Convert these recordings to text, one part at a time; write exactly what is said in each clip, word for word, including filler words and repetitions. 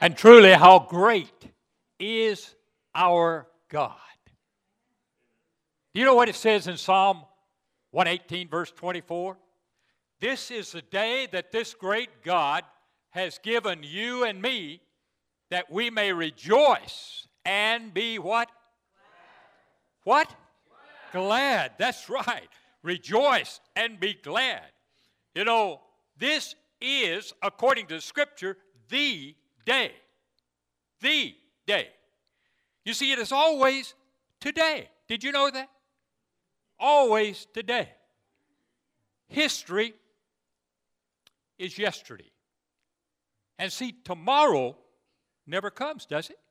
And truly, how great is our God. Do you know what it says in Psalm one eighteen, verse twenty-four? This is the day that this great God has given you and me, that we may rejoice and be what? Glad. What? Glad. Glad. That's right. Rejoice and be glad. You know, this is, according to the Scripture, the day. The day. You see, it is always today. Did you know that? Always today. History is yesterday. And see, tomorrow never comes, does it?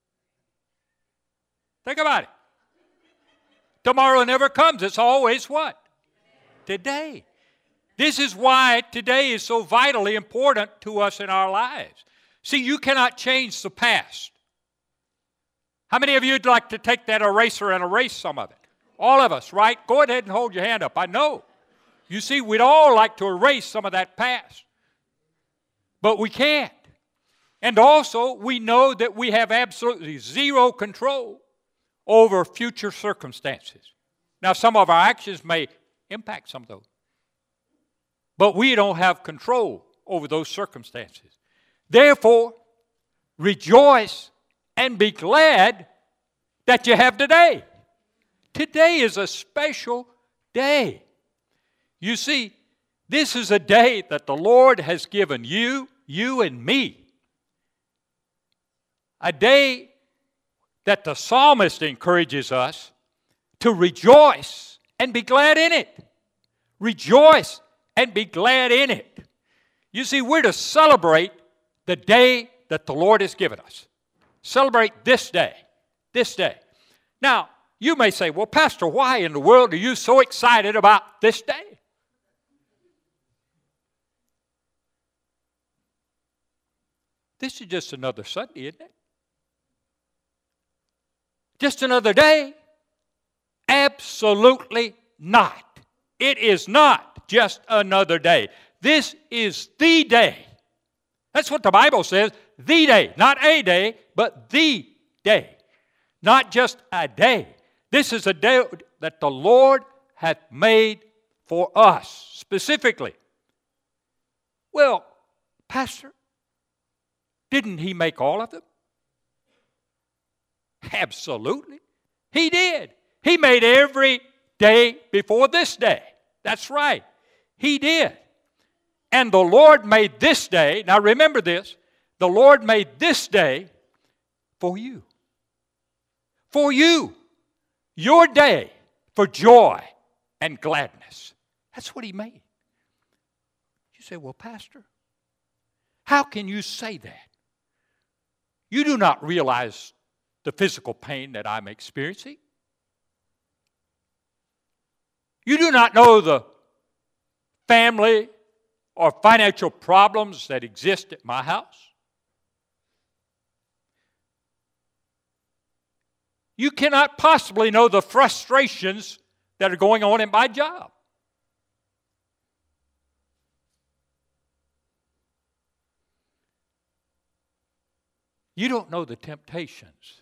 Think about it. Tomorrow never comes. It's always what? Today. This is why today is so vitally important to us in our lives. See, you cannot change the past. How many of you would like to take that eraser and erase some of it? All of us, right? Go ahead and hold your hand up. I know. You see, we'd all like to erase some of that past. But we can't. And also, we know that we have absolutely zero control over future circumstances. Now, some of our actions may impact some of those. But we don't have control over those circumstances. Therefore, rejoice and be glad that you have today. Today is a special day. You see, this is a day that the Lord has given you, you and me. A day that the psalmist encourages us to rejoice and be glad in it. Rejoice and be glad in it. You see, we're to celebrate the day that the Lord has given us. Celebrate this day. This day. Now, you may say, well, Pastor, why in the world are you so excited about this day? This is just another Sunday, isn't it? Just another day? Absolutely not. It is not just another day. This is the day. That's what the Bible says, the day. Not a day, but the day. Not just a day. This is a day that the Lord hath made for us, specifically. Well, Pastor, didn't He make all of them? Absolutely. He did. He made every day before this day. That's right. He did. And the Lord made this day, now remember this, the Lord made this day for you. For you. Your day for joy and gladness. That's what He made. You say, well, Pastor, how can you say that? You do not realize the physical pain that I'm experiencing. You do not know the family or financial problems that exist at my house. You cannot possibly know the frustrations that are going on in my job. You don't know the temptations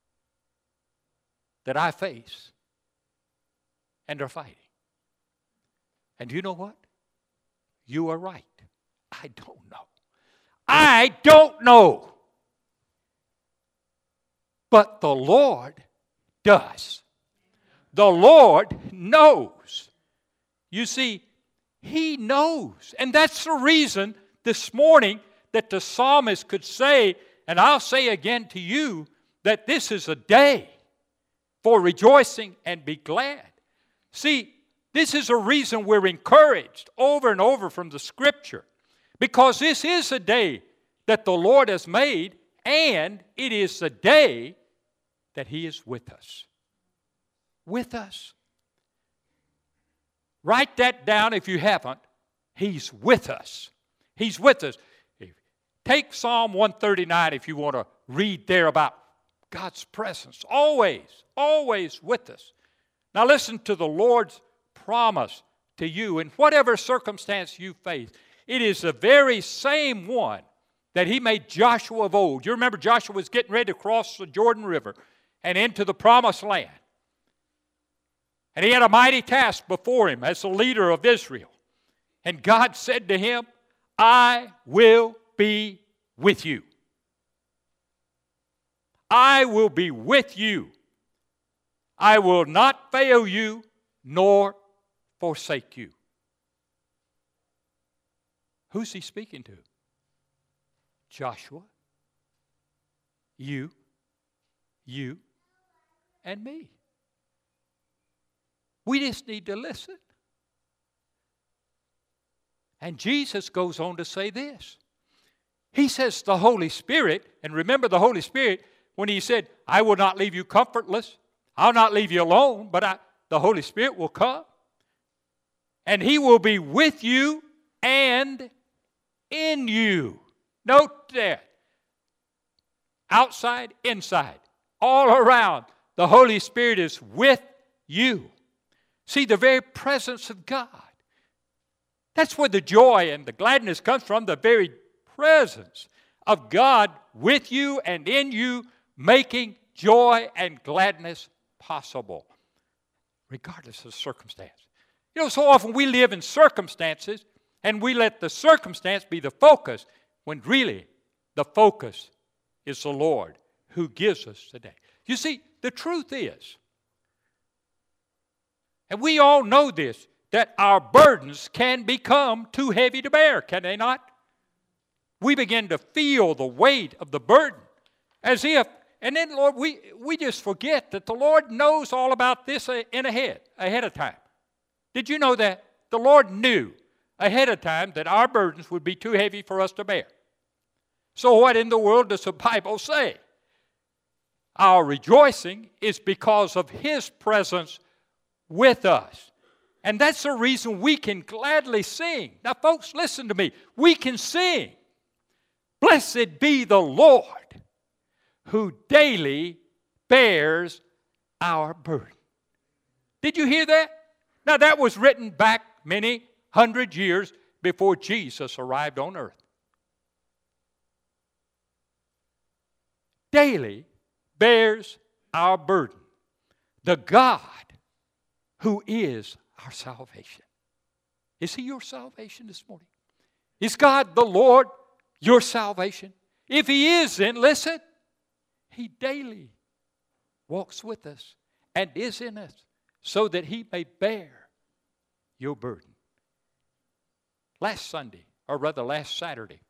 that I face and are fighting. And you know what? You are right. I don't know. I don't know. But the Lord does. The Lord knows. You see, He knows. And that's the reason this morning that the psalmist could say, and I'll say again to you, that this is a day for rejoicing and be glad. See, this is a reason we're encouraged over and over from the Scripture. Because this is a day that the Lord has made, and it is the day that He is with us. With us. Write that down if you haven't. He's with us. He's with us. Take Psalm one thirty-nine if you want to read there about God's presence. Always, always with us. Now listen to the Lord's promise to you in whatever circumstance you face. It is the very same one that he made Joshua of old. You remember Joshua was getting ready to cross the Jordan River and into the promised land. And he had a mighty task before him as the leader of Israel. And God said to him, I will be with you. I will be with you. I will not fail you nor forsake you. Who's he speaking to? Joshua, you, you, and me. We just need to listen. And Jesus goes on to say this. He says the Holy Spirit, and remember the Holy Spirit, when he said, I will not leave you comfortless, I'll not leave you alone, but I, the Holy Spirit will come. And he will be with you and in you. Note that. Outside, inside, all around, the Holy Spirit is with you. See, the very presence of God. That's where the joy and the gladness comes from, the very presence of God with you and in you, making joy and gladness possible, regardless of circumstance. You know, so often we live in circumstances and we let the circumstance be the focus when really the focus is the Lord who gives us the day. You see, the truth is, and we all know this, that our burdens can become too heavy to bear, can they not? We begin to feel the weight of the burden as if, and then, Lord, we, we just forget that the Lord knows all about this in ahead, ahead of time. Did you know that? The Lord knew ahead of time that our burdens would be too heavy for us to bear. So what in the world does the Bible say? Our rejoicing is because of His presence with us. And that's the reason we can gladly sing. Now, folks, listen to me. We can sing, blessed be the Lord, who daily bears our burden. Did you hear that? Now, that was written back many hundred years before Jesus arrived on earth. Daily bears our burden. The God who is our salvation. Is He your salvation this morning? Is God the Lord your salvation? If He is, then listen, He daily walks with us and is in us so that He may bear your burden. Last Sunday, or rather last Saturday,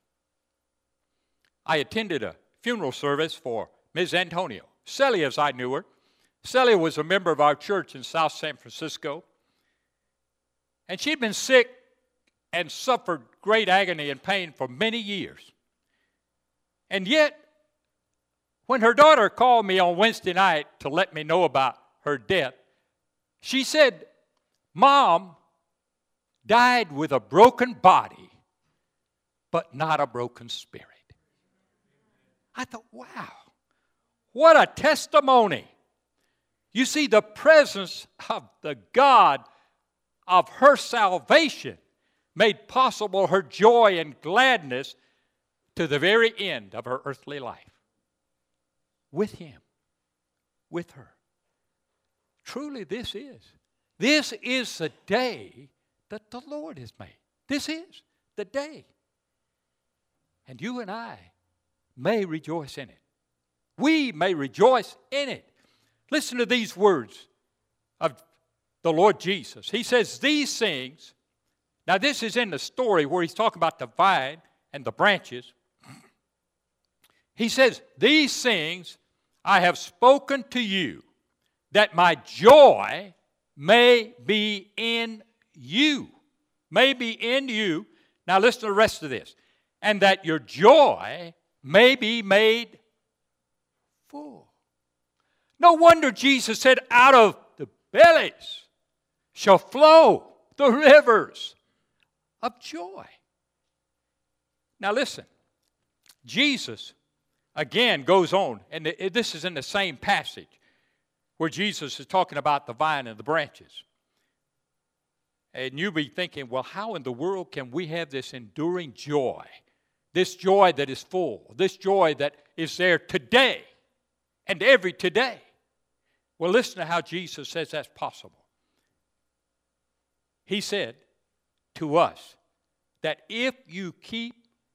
I attended a funeral service for Miz Antonio. Celia, as I knew her. Celia was a member of our church in South San Francisco. And she'd been sick and suffered great agony and pain for many years. And yet, when her daughter called me on Wednesday night to let me know about her death, she said, Mom died with a broken body, but not a broken spirit. I thought, wow, what a testimony. You see, the presence of the God of her salvation made possible her joy and gladness to the very end of her earthly life. With Him, with her. Truly, this is. This is the day that the Lord has made. This is the day. And you and I may rejoice in it. We may rejoice in it. Listen to these words of the Lord Jesus. He says, these things, now this is in the story where He's talking about the vine and the branches. He says, these things I have spoken to you, that my joy may be in you. May be in you. Now listen to the rest of this. And that your joy may be made full. No wonder Jesus said, out of the bellies shall flow the rivers of joy. Now listen, Jesus again goes on, and this is in the same passage where Jesus is talking about the vine and the branches. And you'll be thinking, well, how in the world can we have this enduring joy this joy that is full, this joy that is there today and every today. Well, listen to how Jesus says that's possible. He said to us that if you keep,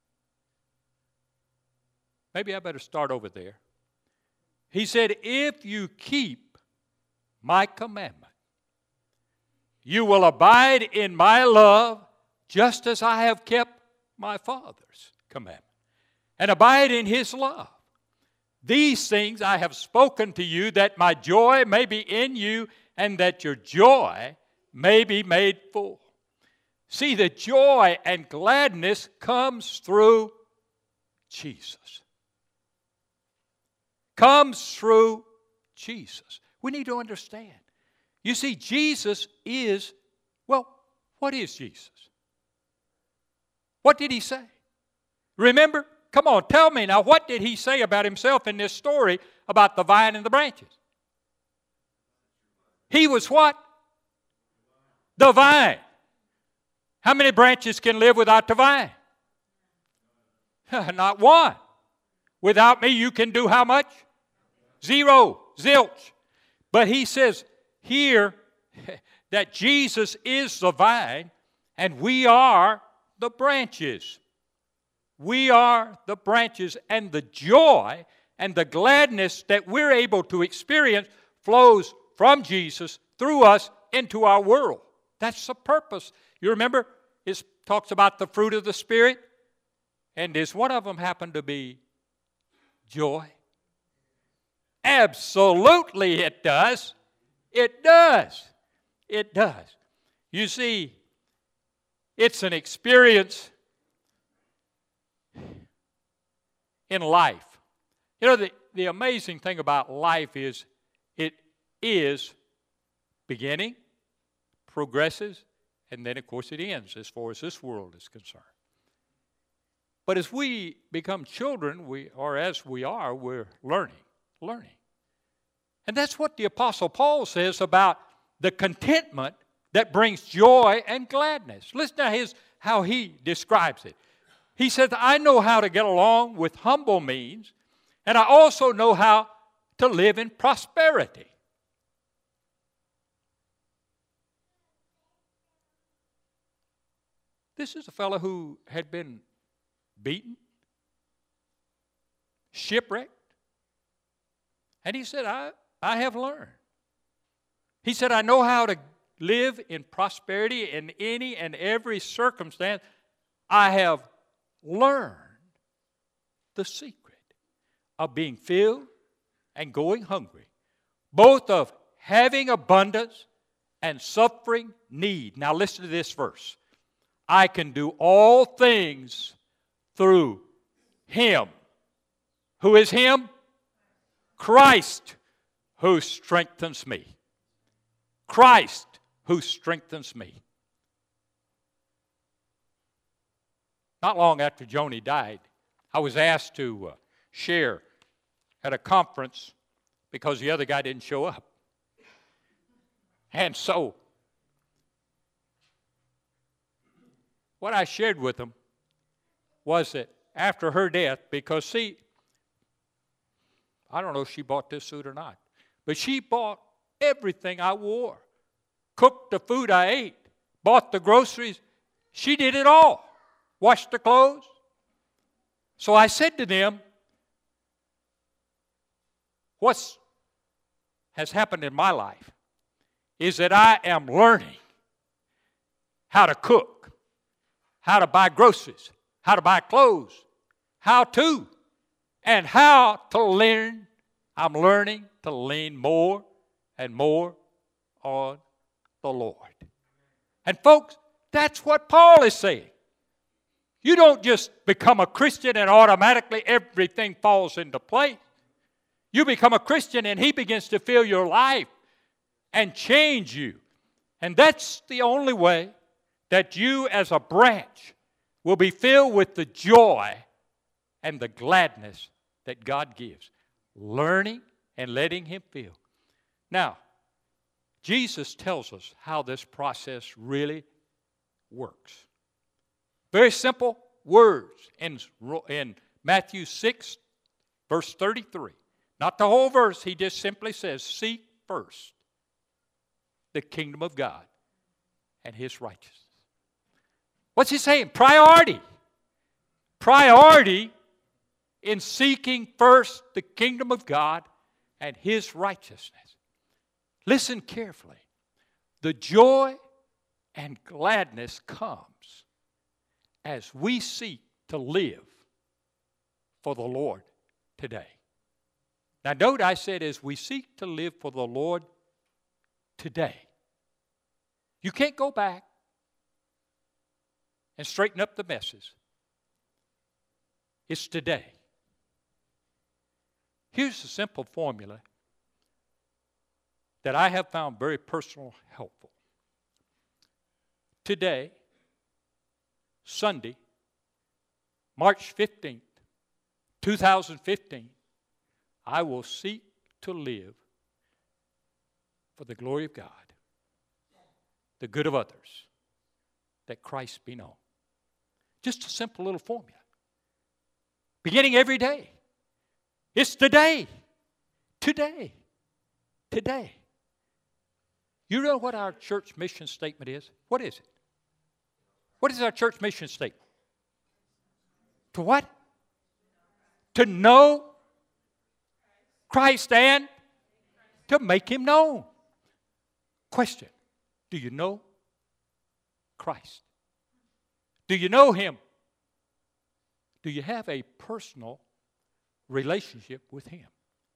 maybe I better start over there. He said, if you keep my commandment, you will abide in my love just as I have kept my Father's commandment, and abide in his love. These things I have spoken to you, that my joy may be in you, and that your joy may be made full. See, the joy and gladness comes through Jesus. Comes through Jesus. We need to understand. You see, Jesus is, well, what is Jesus? What did he say? Remember? Come on, tell me now, what did he say about himself in this story about the vine and the branches? He was what? The vine. How many branches can live without the vine? Not one. Without me, you can do how much? Zero. Zilch. But he says here that Jesus is the vine and we are the branches. We are the branches, and the joy and the gladness that we're able to experience flows from Jesus through us into our world. That's the purpose. You remember, it talks about the fruit of the Spirit, and does one of them happen to be joy? Absolutely it does. It does. It does. You see, it's an experience in life. You know, the, the amazing thing about life is it is beginning, progresses, and then, of course, it ends as far as this world is concerned. But as we become children, we or as we are, we're learning, learning. And that's what the Apostle Paul says about the contentment that brings joy and gladness. Listen to his, how he describes it. He says, I know how to get along with humble means, and I also know how to live in prosperity. This is a fellow who had been beaten, shipwrecked, and he said, I, I have learned. He said, I know how to live in prosperity in any and every circumstance. I have learned the secret of being filled and going hungry, both of having abundance and suffering need. Now listen to this verse. I can do all things through Him. Who is Him? Christ, who strengthens me. Christ, who strengthens me. Not long after Joni died, I was asked to uh, share at a conference because the other guy didn't show up. And so, what I shared with them was that after her death, because see, I don't know if she bought this suit or not, but she bought everything I wore, cooked the food I ate, bought the groceries. She did it all. Washed the clothes. So I said to them, what has happened in my life is that I am learning how to cook, how to buy groceries, how to buy clothes, how to, and how to learn. I'm learning to lean more and more on the Lord. And folks, that's what Paul is saying. You don't just become a Christian and automatically everything falls into place. You become a Christian and He begins to fill your life and change you. And that's the only way that you as a branch will be filled with the joy and the gladness that God gives. Learning and letting Him fill. Now, Jesus tells us how this process really works. Very simple, words in, in Matthew six, verse thirty-three. Not the whole verse. He just simply says, seek first the kingdom of God and His righteousness. What's He saying? Priority. Priority in seeking first the kingdom of God and His righteousness. Listen carefully. The joy and gladness comes as we seek to live for the Lord today. Now note I said as we seek to live for the Lord today. You can't go back and straighten up the messes. It's today. Here's a simple formula that I have found very personal helpful. Today, Sunday, March fifteenth, two thousand fifteen, I will seek to live for the glory of God, the good of others, that Christ be known. Just a simple little formula. Beginning every day. It's today. Today. Today. You know what our church mission statement is? What is it? What is our church mission statement? To what? To know Christ and to make Him known. Question. Do you know Christ? Do you know Him? Do you have a personal relationship with Him?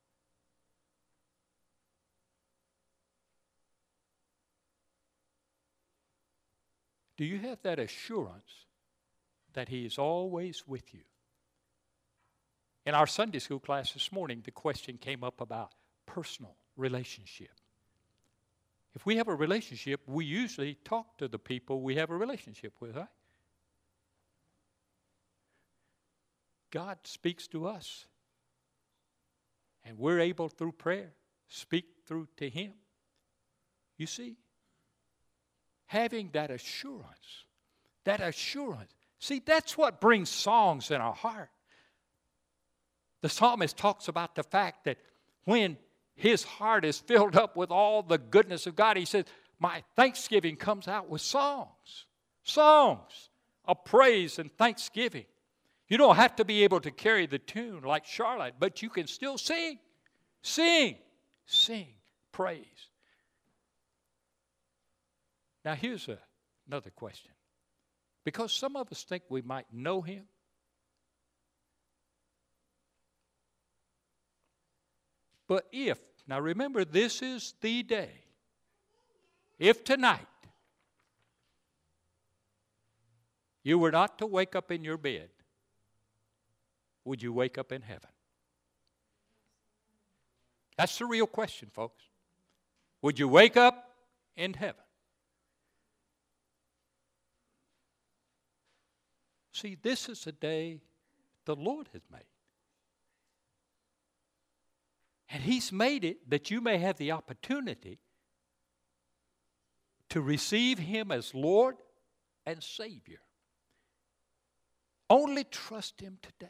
Do you have that assurance that He is always with you? In our Sunday school class this morning, the question came up about personal relationship. If we have a relationship, we usually talk to the people we have a relationship with, right? God speaks to us. And we're able, through prayer, speak through to Him. You see? Having that assurance. That assurance. See, that's what brings songs in our heart. The psalmist talks about the fact that when his heart is filled up with all the goodness of God, he says, my thanksgiving comes out with songs. Songs of praise and thanksgiving. You don't have to be able to carry the tune like Charlotte, but you can still sing. Sing. Sing. Praise. Now here's a, another question. Because some of us think we might know Him. But if, now remember, this is the day. If tonight you were not to wake up in your bed, would you wake up in heaven? That's the real question, folks. Would you wake up in heaven? See, this is a day the Lord has made. And He's made it that you may have the opportunity to receive Him as Lord and Savior. Only trust Him today.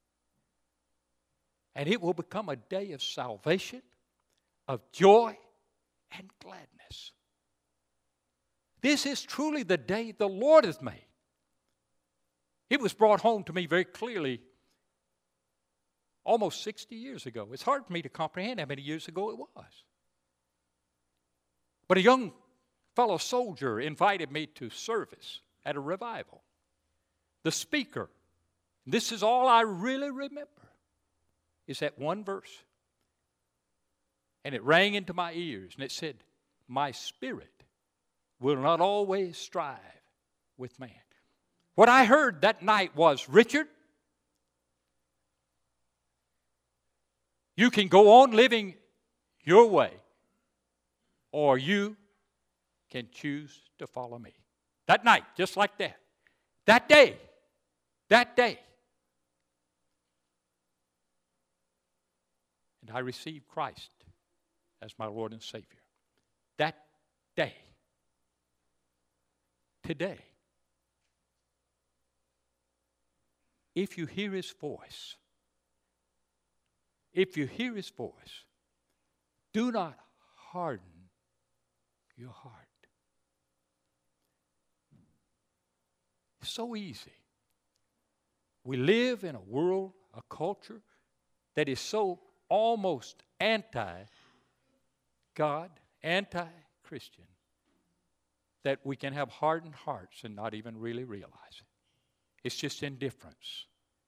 And it will become a day of salvation, of joy, and gladness. This is truly the day the Lord has made. It was brought home to me very clearly almost sixty years ago. It's hard for me to comprehend how many years ago it was. But a young fellow soldier invited me to service at a revival. The speaker, this is all I really remember, is that one verse. And it rang into my ears, and it said, my spirit will not always strive with man. What I heard that night was, Richard, you can go on living your way, or you can choose to follow me. That night, just like that. That day, that day. And I received Christ as my Lord and Savior. That day. Today. if you hear his voice, if you hear his voice, do not harden your heart. It's so easy. We live in a world, a culture that is so almost anti-God, anti-Christian, that we can have hardened hearts and not even really realize it. It's just indifference.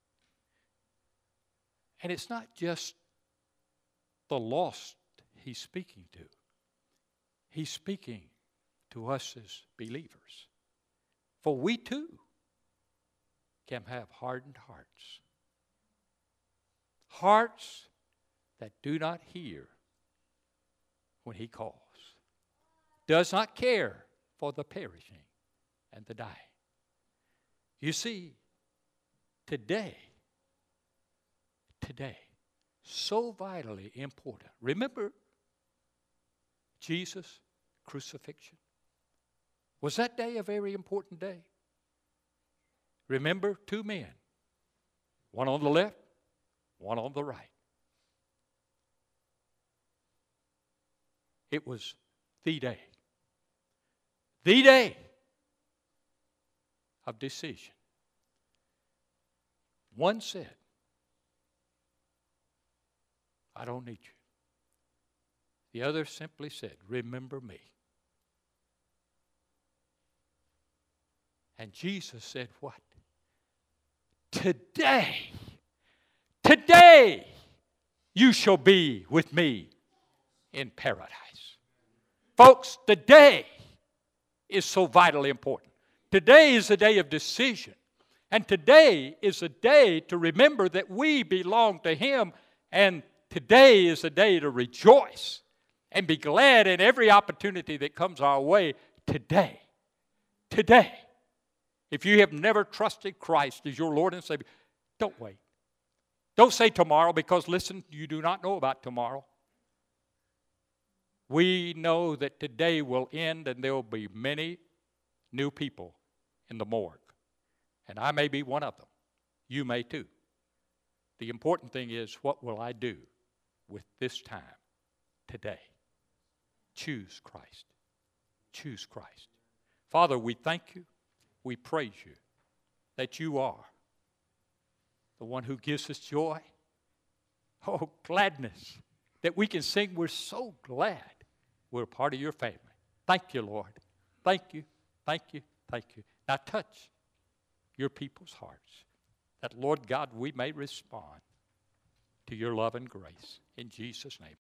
And it's not just the lost he's speaking to. He's speaking to us as believers. For we too can have hardened hearts. Hearts that do not hear when he calls. Does not care for the perishing and the dying. You see, today, today, so vitally important. Remember Jesus' crucifixion? Was that day a very important day? Remember two men, one on the left, one on the right. It was the day, the day of decision. One said, I don't need you. The other simply said, remember me. And Jesus said what? Today, today you shall be with me in paradise. Folks, today is so vitally important. Today is a day of decision. And today is a day to remember that we belong to him. And today is a day to rejoice and be glad in every opportunity that comes our way today. Today. If you have never trusted Christ as your Lord and Savior, don't wait. Don't say tomorrow, because listen, you do not know about tomorrow. We know that today will end and there will be many new people in the morgue. And I may be one of them. You may too. The important thing is, what will I do with this time today? Choose Christ. Choose Christ. Father, we thank you. We praise you that you are the one who gives us joy. Oh, gladness that we can sing. We're so glad we're part of your family. Thank you, Lord. Thank you, thank you, thank you. Now touch your people's hearts, that, Lord God, we may respond to your love and grace. In Jesus' name.